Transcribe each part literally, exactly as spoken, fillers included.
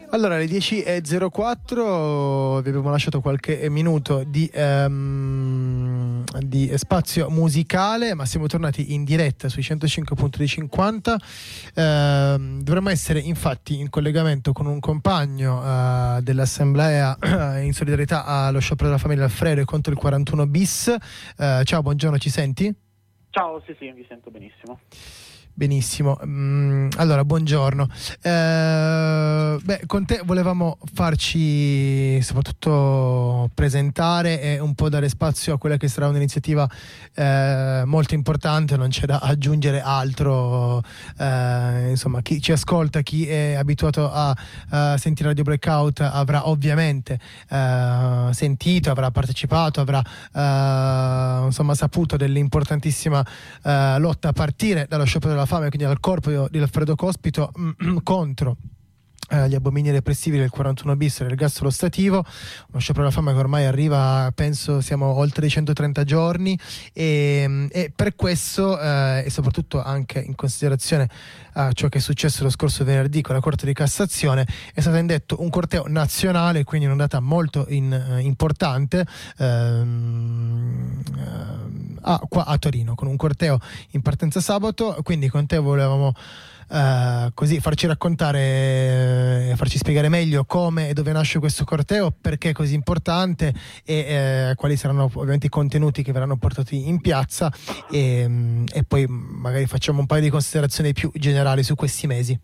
Allora, alle dieci e zero quattro vi abbiamo lasciato qualche minuto di, um, di spazio musicale, ma siamo tornati in diretta sui centocinque punto cinquanta. Uh, dovremmo essere infatti in collegamento con un compagno uh, dell'Assemblea uh, in solidarietà allo sciopero della famiglia Alfredo e contro il quarantuno bis. Uh, ciao, buongiorno, ci senti? Ciao, sì sì, vi sento benissimo. Benissimo, mm, allora buongiorno. Eh, beh, con te volevamo farci soprattutto presentare e un po' dare spazio a quella che sarà un'iniziativa eh, molto importante, non c'è da aggiungere altro. Eh, insomma, chi ci ascolta, chi è abituato a, a sentire Radio Blackout avrà ovviamente eh, sentito, avrà partecipato, avrà eh, insomma saputo dell'importantissima eh, lotta a partire dallo sciopero della fame, quindi dal corpo di Alfredo Cospito contro eh, gli abomini repressivi del quarantuno bis e l'ergastolo stativo, uno sciopero della fame che ormai arriva, penso siamo oltre i centotrenta giorni, e, e per questo eh, e soprattutto anche in considerazione a ciò che è successo lo scorso venerdì con la Corte di Cassazione, è stato indetto un corteo nazionale, quindi una data molto in, eh, importante ehm, a, qua a Torino, con un corteo in partenza sabato. Quindi con te volevamo Uh, così farci raccontare, uh, farci spiegare meglio come e dove nasce questo corteo, perché è così importante e uh, quali saranno ovviamente i contenuti che verranno portati in piazza, e, um, e poi magari facciamo un paio di considerazioni più generali su questi mesi.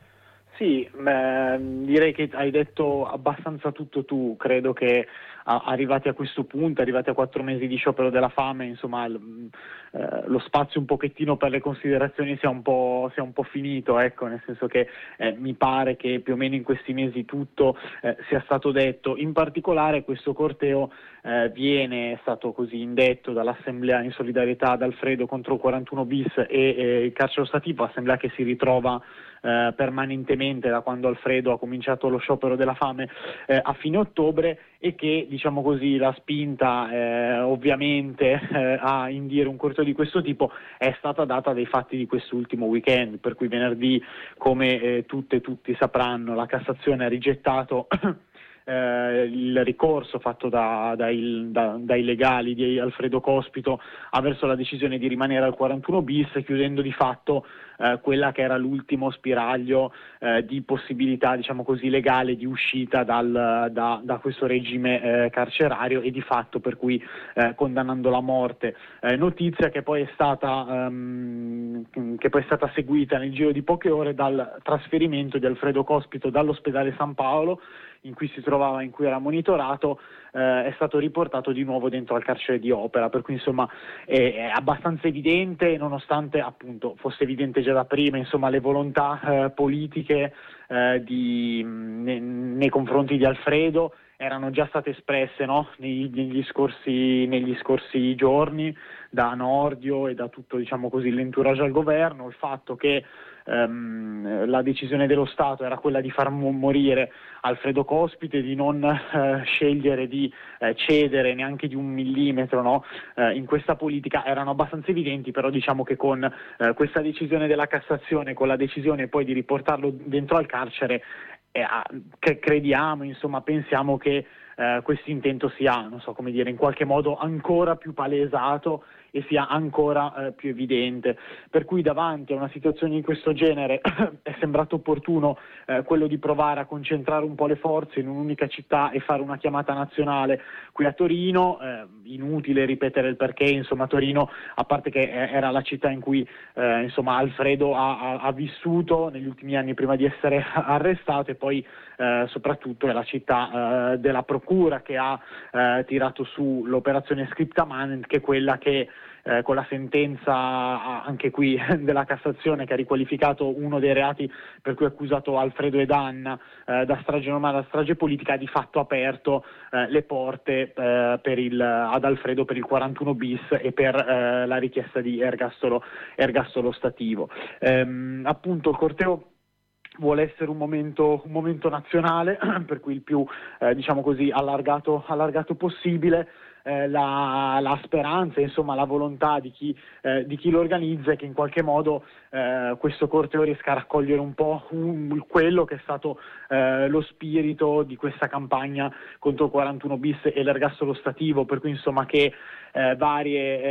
Sì, beh, direi che hai detto abbastanza tutto tu. Credo che a, arrivati a questo punto, arrivati a quattro mesi di sciopero della fame, insomma l, eh, lo spazio un pochettino per le considerazioni sia un po', sia un po' finito, ecco, nel senso che eh, mi pare che più o meno in questi mesi tutto eh, sia stato detto. In particolare questo corteo eh, viene, è stato così indetto dall'Assemblea in solidarietà ad Alfredo contro il quarantuno bis e, e il carcere stativo, assemblea che si ritrova Eh, permanentemente da quando Alfredo ha cominciato lo sciopero della fame eh, a fine ottobre, e che, diciamo così, la spinta eh, ovviamente eh, a indire un corteo di questo tipo è stata data dai fatti di quest'ultimo weekend, per cui venerdì, come eh, tutte e tutti sapranno, la Cassazione ha rigettato Eh, il ricorso fatto da, dai, da, dai legali di Alfredo Cospito avverso la decisione di rimanere al quarantuno bis, chiudendo di fatto eh, quella che era l'ultimo spiraglio eh, di possibilità, diciamo così, legale di uscita dal, da, da questo regime eh, carcerario, e di fatto per cui eh, condannando la morte. Eh, notizia che poi è stata um, che poi è stata seguita nel giro di poche ore dal trasferimento di Alfredo Cospito dall'ospedale San Paolo, in cui si trovava, in cui era monitorato, eh, è stato riportato di nuovo dentro al carcere di Opera. Per cui insomma è, è abbastanza evidente, nonostante appunto fosse evidente già da prima, insomma, le volontà eh, politiche eh, di, ne, nei confronti di Alfredo erano già state espresse, no? negli, negli scorsi negli scorsi giorni da Nordio e da tutto, diciamo così, l'entourage al governo. Il fatto che Um, la decisione dello Stato era quella di far mo- morire Alfredo Cospito e di non uh, scegliere di uh, cedere neanche di un millimetro, no? uh, in questa politica, erano abbastanza evidenti. Però diciamo che con uh, questa decisione della Cassazione, con la decisione poi di riportarlo dentro al carcere, eh, che crediamo, insomma, pensiamo che uh, questo intento sia, non so come dire, in qualche modo ancora più palesato e sia ancora eh, più evidente. Per cui davanti a una situazione di questo genere è sembrato opportuno eh, quello di provare a concentrare un po' le forze in un'unica città e fare una chiamata nazionale qui a Torino. Eh, inutile ripetere il perché, insomma, Torino, a parte che era la città in cui eh, insomma Alfredo ha, ha, ha vissuto negli ultimi anni prima di essere arrestato, e poi eh, soprattutto è la città eh, della procura che ha eh, tirato su l'operazione Scripta Manent, che è quella che Eh, con la sentenza anche qui della Cassazione, che ha riqualificato uno dei reati per cui è accusato Alfredo ed Anna eh, da strage normale a strage politica, ha di fatto aperto eh, le porte eh, per il, ad Alfredo per il quarantuno bis e per eh, la richiesta di ergastolo, ergastolo stativo. Ehm, appunto il corteo vuole essere un momento, un momento nazionale, per cui il più eh, diciamo così allargato, allargato possibile. eh, la, la speranza, insomma la volontà di chi, eh, di chi lo organizza, e che in qualche modo eh, questo corteo riesca a raccogliere un po' un, quello che è stato eh, lo spirito di questa campagna contro il quarantuno bis e l'ergastolo ostativo, per cui insomma che eh, varie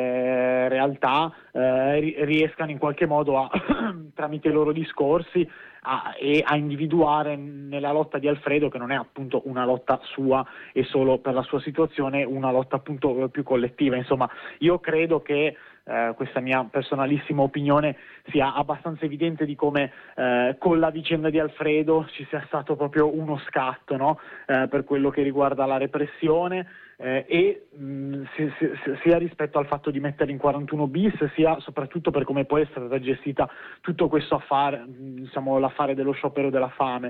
eh, realtà eh, riescano in qualche modo a tramite i loro discorsi a, e a individuare nella lotta di Alfredo, che non è appunto una lotta sua e solo per la sua situazione, una lotta appunto più collettiva. Insomma, io credo che eh, questa mia personalissima opinione sia abbastanza evidente di come eh, con la vicenda di Alfredo ci sia stato proprio uno scatto, no? eh, per quello che riguarda la repressione, Eh, e mh, si, si, sia rispetto al fatto di mettere in quarantuno bis, sia soprattutto per come poi è stata gestita tutto questo affare, diciamo l'affare dello sciopero della fame.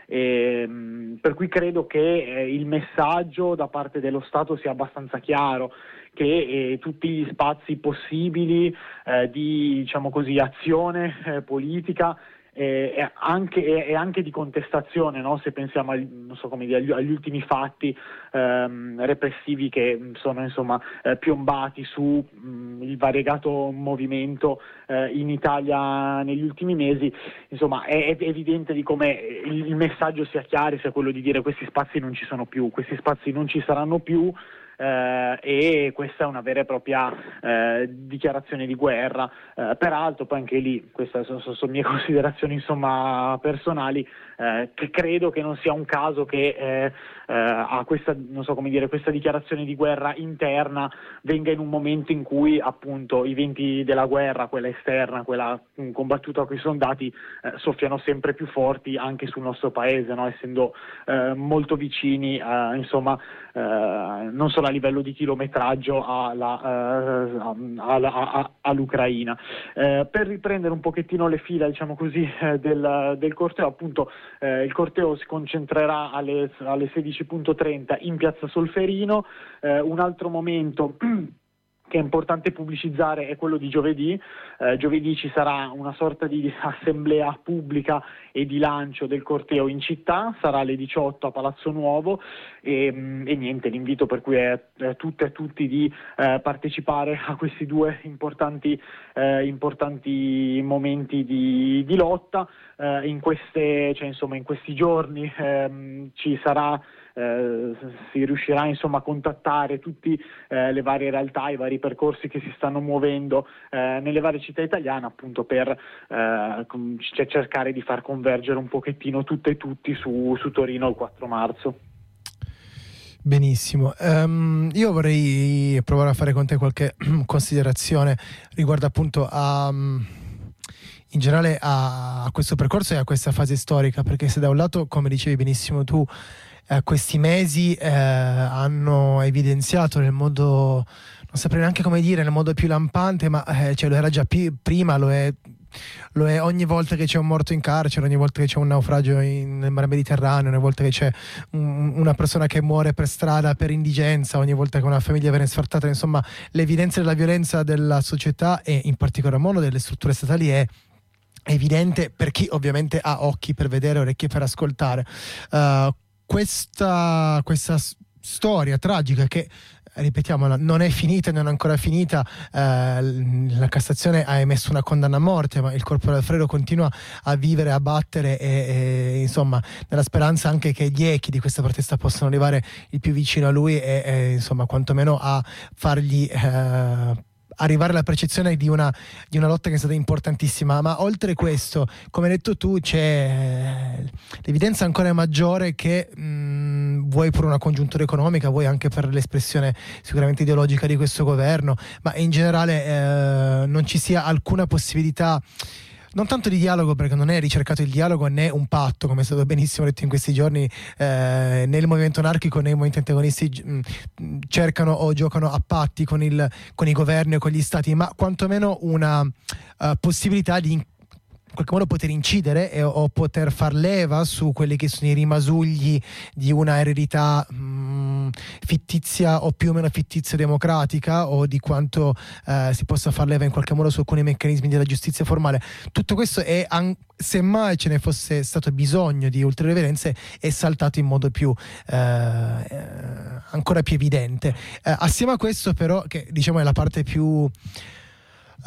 E, mh, per cui credo che eh, il messaggio da parte dello Stato sia abbastanza chiaro, che eh, tutti gli spazi possibili eh, di, diciamo così, azione eh, politica e eh, anche, e anche di contestazione, no? Se pensiamo agli, non so come dire, agli, agli ultimi fatti ehm, repressivi che sono insomma eh, piombati su mh, il variegato movimento eh, in Italia negli ultimi mesi, insomma è, è evidente di come il, il messaggio sia chiaro, sia quello di dire questi spazi non ci sono più, questi spazi non ci saranno più. Eh, e questa è una vera e propria eh, dichiarazione di guerra. Eh, peraltro poi anche lì, queste sono, sono mie considerazioni insomma personali, eh, che credo che non sia un caso che eh, eh, a questa, non so come dire, questa dichiarazione di guerra interna venga in un momento in cui appunto i venti della guerra, quella esterna, quella combattuta con i soldati, eh, soffiano sempre più forti anche sul nostro paese, no? Essendo eh, molto vicini eh, insomma eh, non solo a livello di chilometraggio alla, uh, alla, a, all'Ucraina. Eh, per riprendere un pochettino le fila, diciamo così, eh, del, del corteo, appunto eh, il corteo si concentrerà alle, alle sedici e trenta in piazza Solferino. Eh, un altro momento che è importante pubblicizzare è quello di giovedì. Eh, giovedì ci sarà una sorta di assemblea pubblica e di lancio del corteo in città, sarà alle diciotto a Palazzo Nuovo e, e niente, l'invito per cui è, è tutte e tutti di eh, partecipare a questi due importanti, eh, importanti momenti di, di lotta. Eh, in, queste, cioè, insomma, in questi giorni ehm, ci sarà Eh, si riuscirà insomma a contattare tutte eh, le varie realtà, i vari percorsi che si stanno muovendo eh, nelle varie città italiane, appunto per eh, com- c- cercare di far convergere un pochettino tutte e tutti su, su Torino il quattro marzo. Benissimo, um, io vorrei provare a fare con te qualche considerazione riguardo appunto a in generale a, a questo percorso e a questa fase storica, perché se da un lato, come dicevi benissimo tu, eh, questi mesi eh, hanno evidenziato nel modo, non saprei neanche come dire, nel modo più lampante, ma eh, cioè lo era già più, prima, lo è, lo è ogni volta che c'è un morto in carcere, ogni volta che c'è un naufragio in, nel mare Mediterraneo, ogni volta che c'è un, una persona che muore per strada per indigenza, ogni volta che una famiglia viene sfrattata, insomma l'evidenza della violenza della società e in particolar modo delle strutture statali è evidente per chi ovviamente ha occhi per vedere, orecchie per ascoltare. Uh, questa, questa s- storia tragica che, ripetiamola, non è finita, non è ancora finita. Uh, la Cassazione ha emesso una condanna a morte, ma il corpo di Alfredo continua a vivere, a battere e, e insomma nella speranza anche che gli echi di questa protesta possano arrivare il più vicino a lui e, e insomma quantomeno a fargli uh, arrivare alla percezione di una, di una lotta che è stata importantissima. Ma oltre questo, come hai detto tu, c'è l'evidenza ancora maggiore che mh, vuoi per una congiuntura economica, vuoi anche per l'espressione sicuramente ideologica di questo governo, ma in generale eh, non ci sia alcuna possibilità non tanto di dialogo, perché non è ricercato il dialogo né un patto, come è stato benissimo detto in questi giorni, eh, nel movimento anarchico, nei movimenti antagonisti mh, cercano o giocano a patti con, il, con i governi o con gli stati, ma quantomeno una uh, possibilità di in qualche modo poter incidere e, o poter far leva su quelli che sono i rimasugli di una eredità mh, fittizia o più o meno fittizia democratica, o di quanto eh, si possa far leva in qualche modo su alcuni meccanismi della giustizia formale. Tutto questo è, an- semmai ce ne fosse stato bisogno di ulteriori evidenze, è saltato in modo più eh, ancora più evidente. Eh, assieme a questo però, che diciamo è la parte più Uh,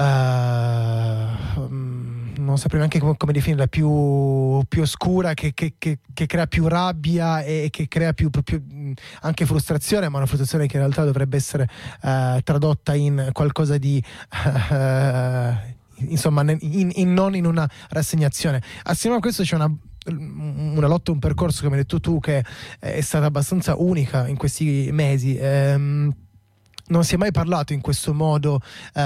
non saprei neanche come, come definirla, più, più oscura, che, che, che, che crea più rabbia e che crea più, più anche frustrazione, ma una frustrazione che in realtà dovrebbe essere uh, tradotta in qualcosa di uh, insomma in, in, non in una rassegnazione. Assieme a questo c'è una una lotta, un percorso, come hai detto tu, che è stata abbastanza unica in questi mesi. Um, Non si è mai parlato in questo modo,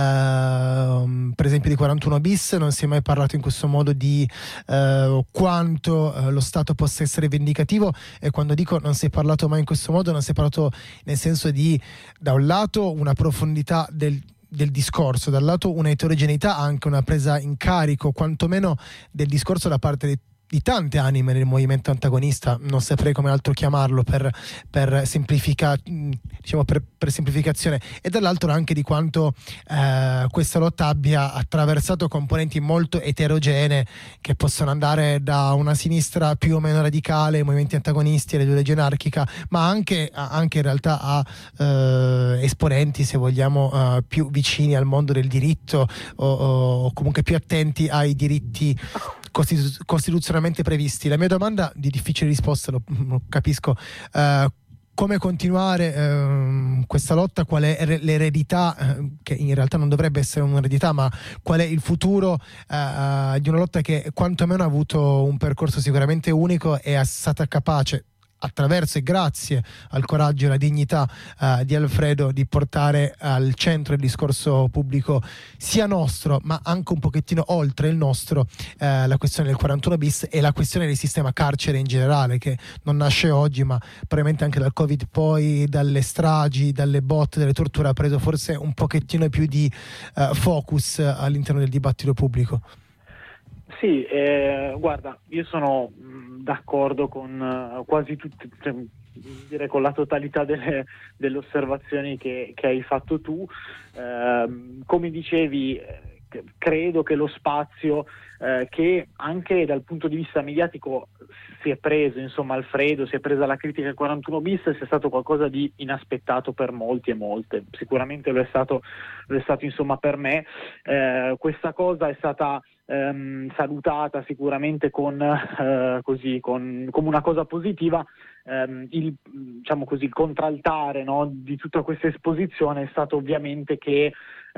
eh, per esempio, di quarantuno bis, non si è mai parlato in questo modo di eh, quanto eh, lo Stato possa essere vendicativo, e quando dico non si è parlato mai in questo modo, non si è parlato nel senso di, da un lato, una profondità del del discorso, dal lato una eterogeneità, anche una presa in carico quantomeno del discorso da parte di di tante anime nel movimento antagonista, non saprei come altro chiamarlo per, per, semplifica, diciamo per, per semplificazione, e dall'altro anche di quanto eh, questa lotta abbia attraversato componenti molto eterogenee, che possono andare da una sinistra più o meno radicale, movimenti antagonisti, all'ideologia anarchica, ma anche, anche in realtà a eh, esponenti, se vogliamo, eh, più vicini al mondo del diritto, o, o comunque più attenti ai diritti Costitu- costituzionalmente previsti. La mia domanda, di difficile risposta, lo, lo capisco, uh, come continuare uh, questa lotta, qual è re- l'eredità, uh, che in realtà non dovrebbe essere un'eredità, ma qual è il futuro uh, di una lotta che quantomeno ha avuto un percorso sicuramente unico e è stata capace, attraverso e grazie al coraggio e alla dignità uh, di Alfredo, di portare al centro il discorso pubblico sia nostro, ma anche un pochettino oltre il nostro, uh, la questione del quarantuno bis e la questione del sistema carcere in generale, che non nasce oggi, ma probabilmente anche dal Covid, poi dalle stragi, dalle botte, dalle torture, ha preso forse un pochettino più di uh, focus all'interno del dibattito pubblico. Sì, eh, guarda, io sono mh, d'accordo con uh, quasi tutte, cioè, direi con la totalità delle, delle osservazioni che, che hai fatto tu. Eh, come dicevi, eh, credo che lo spazio eh, che anche dal punto di vista mediatico si è preso, insomma, Alfredo, si è presa la critica al quarantuno bis, sia stato qualcosa di inaspettato per molti e molte. Sicuramente lo è stato, lo è stato insomma per me. Eh, questa cosa è stata ehm, salutata sicuramente con, eh, così, con, come una cosa positiva. Um, il, diciamo così, il contraltare, no, di tutta questa esposizione è stato ovviamente che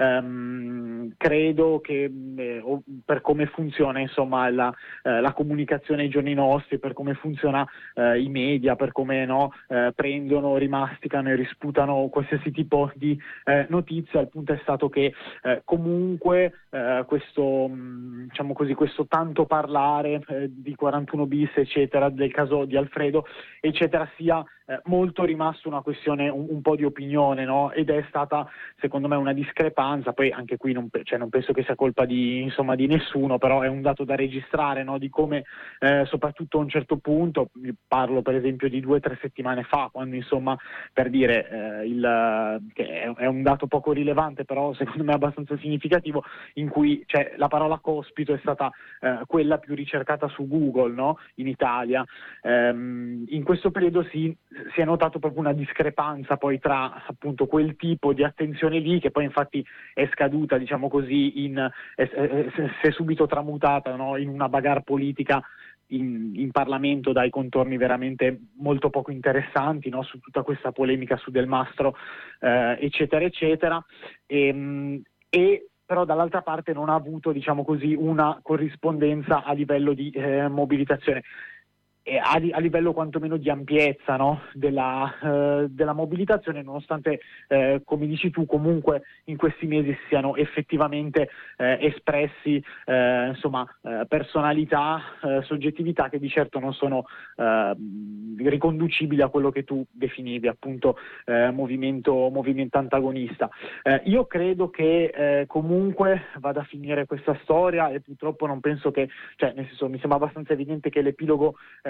um, credo che eh, per come funziona insomma la, eh, la comunicazione ai giorni nostri, per come funziona eh, i media, per come no, eh, prendono, rimasticano e risputano qualsiasi tipo di eh, notizia, il punto è stato che eh, comunque eh, questo mh, diciamo così, questo tanto parlare eh, di quarantuno bis eccetera, del caso di Alfredo eccetera, sia eh, molto rimasto una questione un, un po' di opinione, no? Ed è stata secondo me una discrepanza. Poi anche qui non, cioè, non penso che sia colpa di, insomma, di nessuno, però è un dato da registrare, no? Di come eh, soprattutto a un certo punto, parlo per esempio di due o tre settimane fa, quando insomma, per dire eh, il, che è, è un dato poco rilevante, però secondo me abbastanza significativo, in cui cioè, la parola cospito è stata eh, quella più ricercata su Google, no? In Italia. Ehm, in questo periodo si, si è notato proprio una discrepanza poi tra appunto quel tipo di attenzione lì, che poi infatti è scaduta, diciamo così, in, è, è, si è subito tramutata, no? In una bagarre politica in, in Parlamento dai contorni veramente molto poco interessanti, no? Su tutta questa polemica su Del Mastro eh, eccetera eccetera e, e però dall'altra parte non ha avuto, diciamo così, una corrispondenza a livello di eh, mobilitazione. E a, a livello quantomeno di ampiezza, no? della, eh, della mobilitazione, nonostante eh, come dici tu comunque in questi mesi siano effettivamente eh, espressi eh, insomma eh, personalità, eh, soggettività che di certo non sono eh, riconducibili a quello che tu definivi appunto eh, movimento, movimento antagonista. Eh, io credo che eh, comunque vada a finire questa storia, e purtroppo non penso che, cioè nel senso mi sembra abbastanza evidente che l'epilogo eh,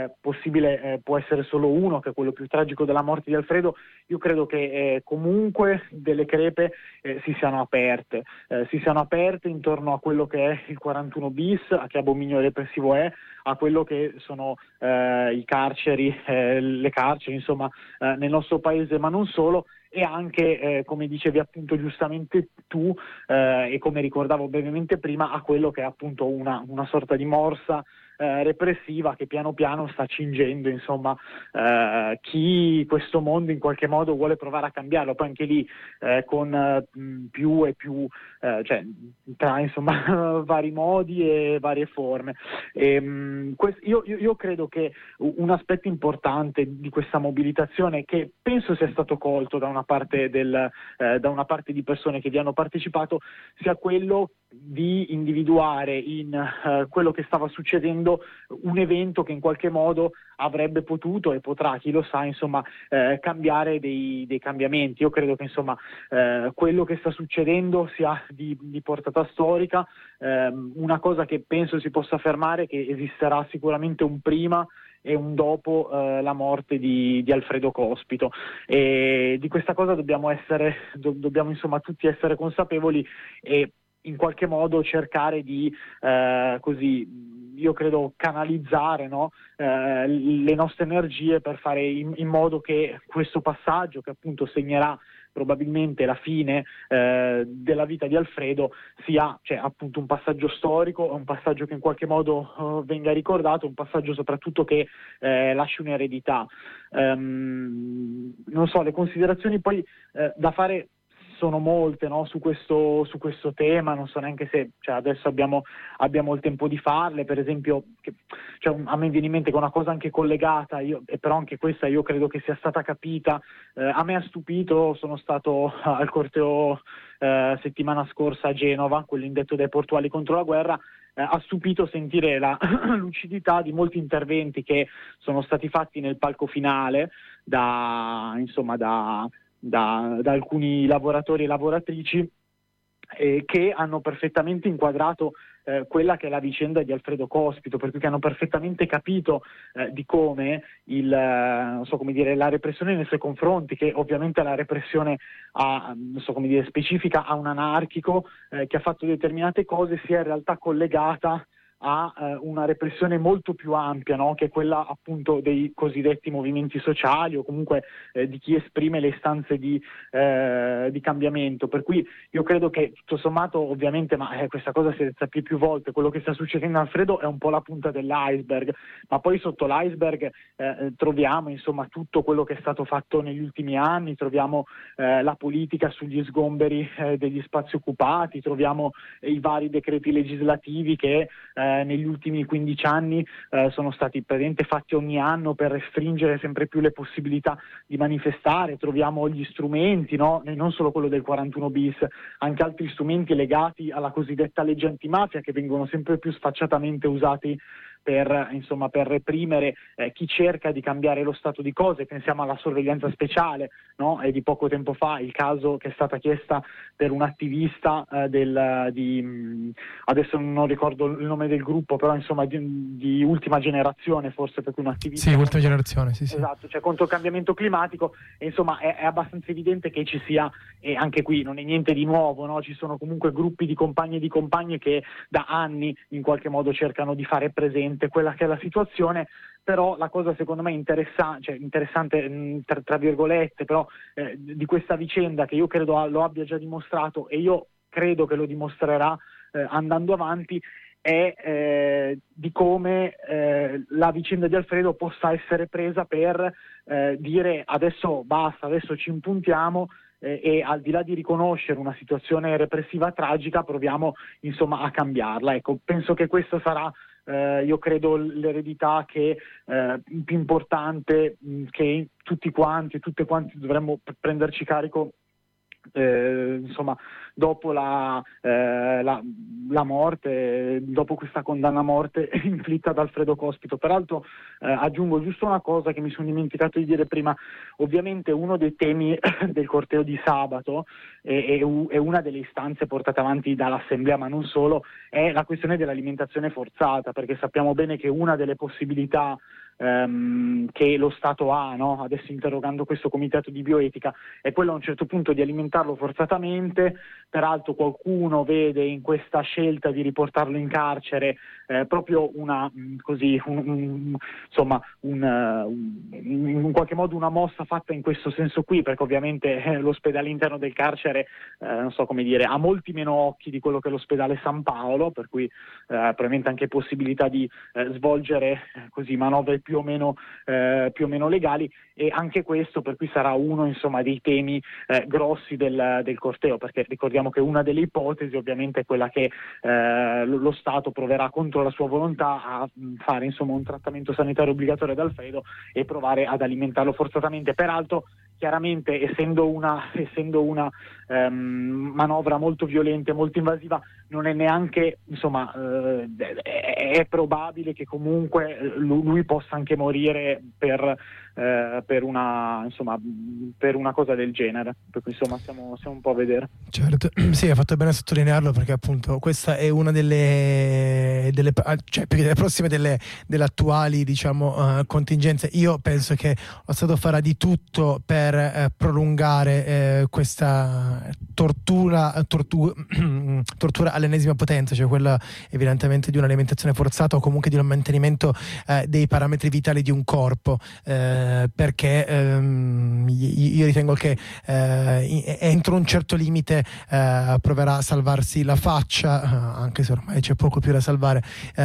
eh, possibile eh, può essere solo uno, che è quello più tragico della morte di Alfredo, io credo che eh, comunque delle crepe eh, si siano aperte, eh, si siano aperte intorno a quello che è il quarantuno bis, a che abominio repressivo è, a quello che sono eh, i carceri, eh, le carceri, insomma, eh, nel nostro paese, ma non solo, e anche, eh, come dicevi appunto giustamente tu, eh, e come ricordavo brevemente prima, a quello che è appunto una, una sorta di morsa eh, repressiva che piano piano sta cingendo, insomma, eh, chi questo mondo in qualche modo vuole provare a cambiarlo, poi anche lì eh, con eh, più e più, eh, cioè tra insomma vari modi e varie forme. E, mh, quest- io, io, io credo che un aspetto importante di questa mobilitazione, che penso sia stato colto da una parte del, eh, da una parte di persone che vi hanno partecipato, sia quello di individuare in eh, quello che stava succedendo un evento che in qualche modo avrebbe potuto e potrà, chi lo sa, insomma, eh, cambiare dei, dei cambiamenti. Io credo che insomma eh, quello che sta succedendo sia di, di portata storica, eh, una cosa che penso si possa affermare, che esisterà sicuramente un prima e un dopo eh, la morte di, di Alfredo Cospito, e di questa cosa dobbiamo essere do, dobbiamo insomma tutti essere consapevoli e in qualche modo cercare di eh, così, io credo, canalizzare, no? eh, le nostre energie per fare in, in modo che questo passaggio, che appunto segnerà probabilmente la fine eh, della vita di Alfredo, sia, cioè, appunto un passaggio storico, un passaggio che in qualche modo uh, venga ricordato, un passaggio soprattutto che eh, lasci un'eredità. Um, non so, le considerazioni poi eh, da fare sono molte, no, su questo su questo tema, non so neanche se, cioè, adesso abbiamo abbiamo il tempo di farle. Per esempio, che, cioè, a me viene in mente che una cosa anche collegata, io, e però anche questa io credo che sia stata capita, eh, a me ha stupito, sono stato al corteo eh, settimana scorsa a Genova, quello indetto dai portuali contro la guerra. Eh, ha stupito sentire la lucidità di molti interventi che sono stati fatti nel palco finale da, insomma, da Da, da alcuni lavoratori e lavoratrici eh, che hanno perfettamente inquadrato eh, quella che è la vicenda di Alfredo Cospito, per cui che hanno perfettamente capito eh, di come il, eh, non so come dire, la repressione nei suoi confronti, che ovviamente la repressione ha, non so come dire, specifica a un anarchico eh, che ha fatto determinate cose, sia in realtà collegata a eh, una repressione molto più ampia, no? Che è quella appunto dei cosiddetti movimenti sociali, o comunque eh, di chi esprime le istanze di, eh, di cambiamento. Per cui io credo che tutto sommato, ovviamente, ma eh, questa cosa si ripete più volte, quello che sta succedendo a Alfredo è un po' la punta dell'iceberg, ma poi sotto l'iceberg eh, troviamo insomma tutto quello che è stato fatto negli ultimi anni, troviamo eh, la politica sugli sgomberi eh, degli spazi occupati, troviamo eh, i vari decreti legislativi che eh, negli ultimi quindici anni eh, sono stati praticamente fatti ogni anno per restringere sempre più le possibilità di manifestare. Troviamo gli strumenti, no? E non solo quello del quarantuno bis, anche altri strumenti legati alla cosiddetta legge antimafia, che vengono sempre più sfacciatamente usati per, insomma, per reprimere eh, chi cerca di cambiare lo stato di cose. Pensiamo alla sorveglianza speciale, no? E di poco tempo fa il caso che è stata chiesta per un attivista eh, del, di, mh, adesso non ricordo il nome del gruppo, però insomma di, di Ultima Generazione, forse, per cui un attivista... Sì, Ultima Generazione, sì, sì. Esatto, cioè contro il cambiamento climatico, e insomma è, è abbastanza evidente che ci sia, e anche qui non è niente di nuovo, no? Ci sono comunque gruppi di compagni e di compagne che da anni in qualche modo cercano di fare presente quella che è la situazione. Però la cosa secondo me interessa- cioè, interessante, mh, tra, tra virgolette, però eh, di questa vicenda, che io credo lo abbia già dimostrato, e io credo che lo dimostrerà eh, andando avanti, è eh, di come eh, la vicenda di Alfredo possa essere presa per eh, dire adesso basta, adesso ci impuntiamo eh, e al di là di riconoscere una situazione repressiva tragica, proviamo insomma a cambiarla. Ecco, penso che questo sarà Eh, io credo l'eredità che eh, più importante, mh, che tutti quanti, tutte quanti dovremmo p- prenderci carico eh, insomma dopo la, eh, la, la morte, dopo questa condanna a morte inflitta da Alfredo Cospito. Peraltro eh, aggiungo giusto una cosa che mi sono dimenticato di dire prima: ovviamente uno dei temi del corteo di sabato e è, è una delle istanze portate avanti dall'Assemblea, ma non solo, è la questione dell'alimentazione forzata, perché sappiamo bene che una delle possibilità ehm, che lo Stato ha, no? Adesso interrogando questo comitato di bioetica, è quello a un certo punto di alimentarlo forzatamente. Peraltro qualcuno vede in questa scelta di riportarlo in carcere eh, proprio una mh, così un, un, insomma un, uh, un, in qualche modo una mossa fatta in questo senso qui, perché ovviamente eh, l'ospedale interno del carcere eh, non so come dire, ha molti meno occhi di quello che è l'ospedale San Paolo, per cui eh, probabilmente anche possibilità di eh, svolgere eh, così manovre più o meno eh, più o meno legali, e anche questo per cui sarà uno insomma dei temi eh, grossi del, del corteo, perché ricordiamo che una delle ipotesi ovviamente è quella che eh, lo, lo Stato proverà contro la sua volontà a mh, fare insomma un trattamento sanitario obbligatorio ad Alfredo e provare ad alimentarlo forzatamente. Peraltro chiaramente essendo una, essendo una ehm, manovra molto violenta e molto invasiva, non è neanche insomma eh, è, è probabile che comunque lui, lui possa anche morire per Eh, per una insomma per una cosa del genere, per cui insomma stiamo, stiamo un po' a vedere. Certo, sì, hai fatto bene a sottolinearlo, perché appunto questa è una delle, delle cioè perché delle prossime delle, delle attuali diciamo uh, contingenze. Io penso che lo Stato farà di tutto per eh, prolungare eh, questa tortura tortu- tortura all'ennesima potenza, cioè quella evidentemente di un'alimentazione forzata o comunque di un mantenimento eh, dei parametri vitali di un corpo, eh, perché ehm, io ritengo che eh, entro un certo limite eh, proverà a salvarsi la faccia, eh, anche se ormai c'è poco più da salvare,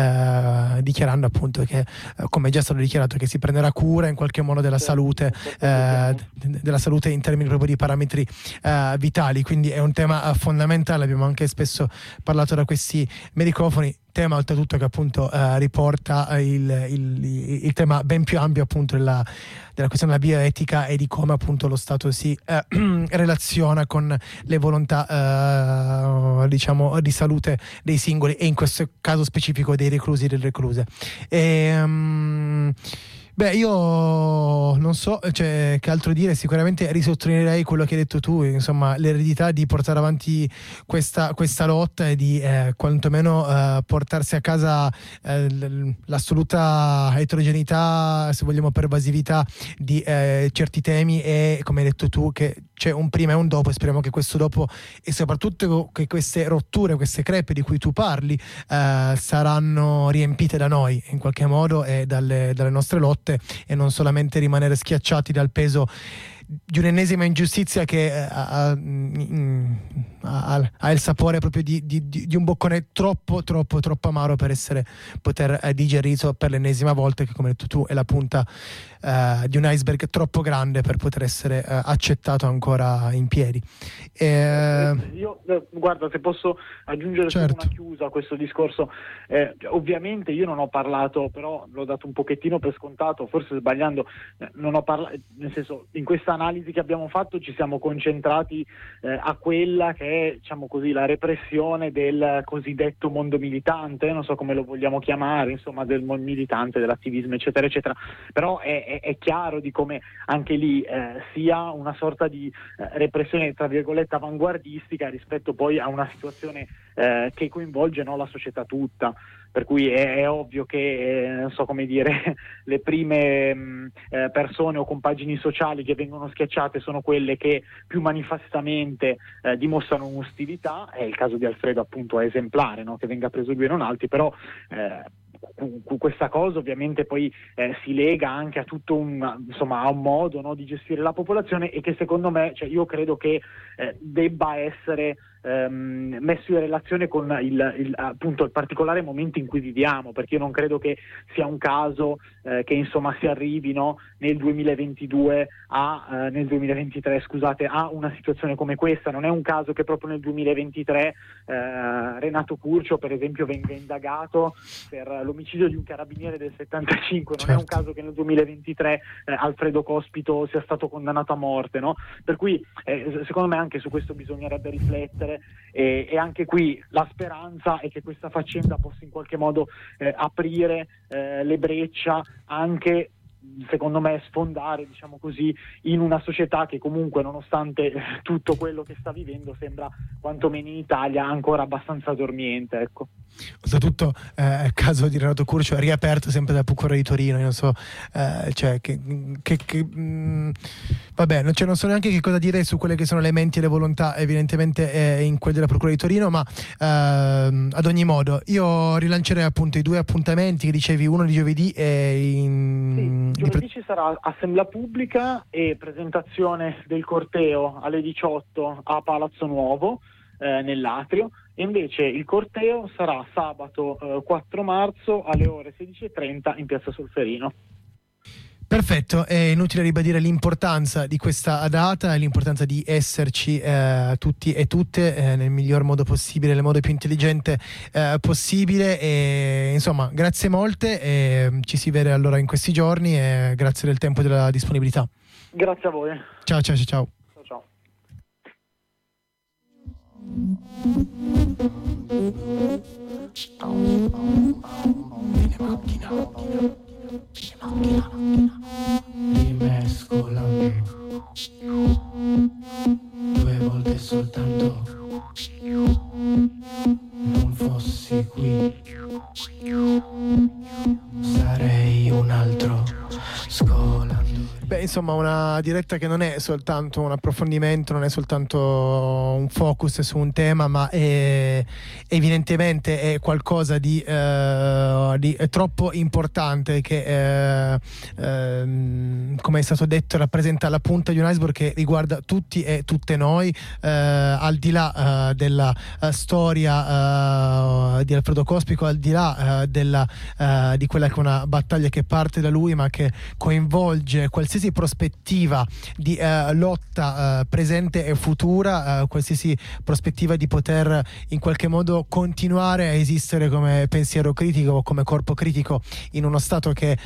eh, dichiarando appunto che, eh, come è già stato dichiarato, che si prenderà cura in qualche modo della salute, eh, della salute in termini proprio di parametri eh, vitali. Quindi è un tema fondamentale, abbiamo anche spesso parlato da questi microfoni, tema oltretutto che appunto eh, riporta il, il, il tema ben più ampio appunto della, della questione della bioetica e di come appunto lo Stato si eh, relaziona con le volontà eh, diciamo di salute dei singoli, e in questo caso specifico dei reclusi e delle recluse. E, um, Beh, io non so, cioè, che altro dire. Sicuramente risottolineerei quello che hai detto tu, insomma, l'eredità di portare avanti questa, questa lotta e di eh, quantomeno eh, portarsi a casa eh, l'assoluta eterogeneità, se vogliamo pervasività di eh, certi temi, e come hai detto tu che c'è un prima e un dopo, e speriamo che questo dopo e soprattutto che queste rotture, queste crepe di cui tu parli eh, saranno riempite da noi in qualche modo e dalle, dalle nostre lotte, e non solamente rimanere schiacciati dal peso di un'ennesima ingiustizia che eh, ha, ha, ha il sapore proprio di, di, di un boccone troppo troppo troppo amaro per essere poter eh, digerito per l'ennesima volta, che come hai detto tu è la punta eh, di un iceberg troppo grande per poter essere eh, accettato ancora in piedi. E, io eh, guarda, se posso aggiungere certo. una chiusa a questo discorso, eh, ovviamente io non ho parlato, però l'ho dato un pochettino per scontato, forse sbagliando, eh, non ho parlato, nel senso, in questa analisi che abbiamo fatto ci siamo concentrati eh, a quella che è, diciamo così, la repressione del cosiddetto mondo militante, non so come lo vogliamo chiamare, insomma del mondo militante, dell'attivismo eccetera eccetera, però è, è, è chiaro di come anche lì eh, sia una sorta di eh, repressione tra virgolette avanguardistica rispetto poi a una situazione eh, che coinvolge, no, la società tutta. Per cui è, è ovvio che, eh, non so come dire, le prime mh, eh, persone o compagini sociali che vengono schiacciate sono quelle che più manifestamente eh, dimostrano un'ostilità. È il caso di Alfredo appunto, è esemplare, no? Che venga preso lui e non altri, però eh, questa cosa ovviamente poi eh, si lega anche a tutto un, insomma, a un modo, no, di gestire la popolazione, e che secondo me, cioè io credo che eh, debba essere ehm, messo in relazione con il, il, appunto il particolare momento in cui viviamo, perché io non credo che sia un caso eh, che insomma si arrivi, no, nel duemilaventidue a eh, nel duemilaventitré scusate a una situazione come questa. Non è un caso che proprio nel duemilaventitré eh, Renato Curcio per esempio venga indagato per l'omicidio di un carabiniere del settantacinque, non certo. È un caso che nel duemilaventitré eh, Alfredo Cospito sia stato condannato a morte, no? Per cui eh, secondo me anche su questo bisognerebbe riflettere, e, e anche qui la speranza è che questa faccenda possa in qualche modo eh, aprire eh, le breccia anche secondo me sfondare, diciamo così, in una società che comunque, nonostante tutto quello che sta vivendo, sembra quantomeno in Italia ancora abbastanza dormiente, ecco. Oltretutto eh, il caso di Renato Curcio è riaperto sempre dal Procura di Torino, io non so eh, cioè che, che, che mh, vabbè, non, cioè, non so neanche che cosa dire su quelle che sono le menti e le volontà evidentemente eh, in quelle della Procura di Torino, ma ehm, ad ogni modo io rilancerei appunto i due appuntamenti che dicevi, uno di giovedì e in... Sì, giovedì ci sarà assemblea pubblica e presentazione del corteo alle diciotto a Palazzo Nuovo, eh, nell'atrio, e invece il corteo sarà sabato eh, quattro marzo alle ore sedici e trenta in piazza Solferino. Perfetto, è inutile ribadire l'importanza di questa data e l'importanza di esserci eh, tutti e tutte eh, nel miglior modo possibile, nel modo più intelligente eh, possibile, e insomma grazie molte e ci si vede allora in questi giorni, e grazie del tempo e della disponibilità. Grazie a voi. Ciao ciao ciao ciao. Ciao ciao. Rimescolando due volte soltanto, non fossi qui sarei un altro scolando. Beh, insomma, una diretta che non è soltanto un approfondimento, non è soltanto un focus su un tema, ma è, evidentemente è qualcosa di, eh, di troppo importante che, eh, eh, come è stato detto, rappresenta la punta di un iceberg che riguarda tutti e tutte noi, eh, al di là eh, della uh, storia uh, di Alfredo Cospico, al di là uh, della, uh, di quella che è una battaglia che parte da lui, ma che coinvolge qualsiasi prospettiva di eh, lotta eh, presente e futura, eh, qualsiasi prospettiva di poter in qualche modo continuare a esistere come pensiero critico o come corpo critico in uno Stato che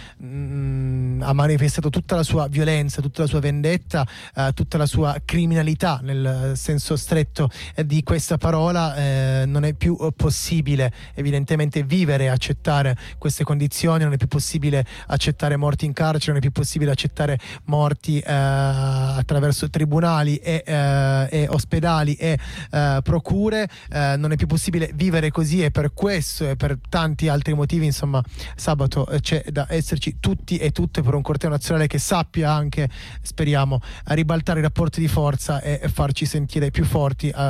mh, ha manifestato tutta la sua violenza, tutta la sua vendetta, eh, tutta la sua criminalità nel senso stretto eh, di questa parola. Eh, non è più possibile evidentemente vivere e accettare queste condizioni, non è più possibile accettare morti in carcere, non è più possibile accettare morti eh, attraverso tribunali e, eh, e ospedali e eh, procure, eh, non è più possibile vivere così, e per questo e per tanti altri motivi, insomma, sabato eh, c'è da esserci tutti e tutte per un corteo nazionale che sappia anche, speriamo, a ribaltare i rapporti di forza e, e farci sentire più forti, eh,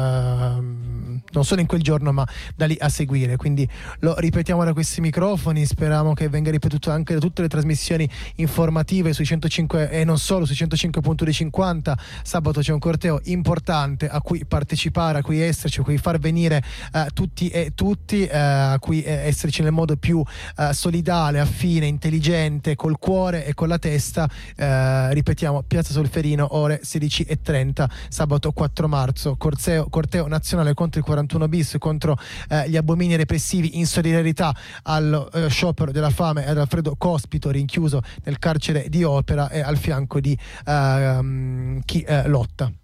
non solo in quel giorno ma da lì a seguire. Quindi lo ripetiamo da questi microfoni, speriamo che venga ripetuto anche da tutte le trasmissioni informative sui centocinque e non solo, sui centocinque punto cinquanta. Sabato c'è un corteo importante a cui partecipare, a cui esserci, a cui far venire eh, tutti e tutti, eh, a cui eh, esserci nel modo più eh, solidale, affine, intelligente, col cuore e con la testa. Eh, ripetiamo, piazza Solferino, ore sedici e trenta, sabato quattro marzo, corteo, corteo nazionale contro il quarantuno bis, contro eh, gli abomini repressivi, in solidarietà allo eh, sciopero della fame ad Alfredo Cospito, rinchiuso nel carcere di Opera, e al fianco di uh, chi uh, lotta.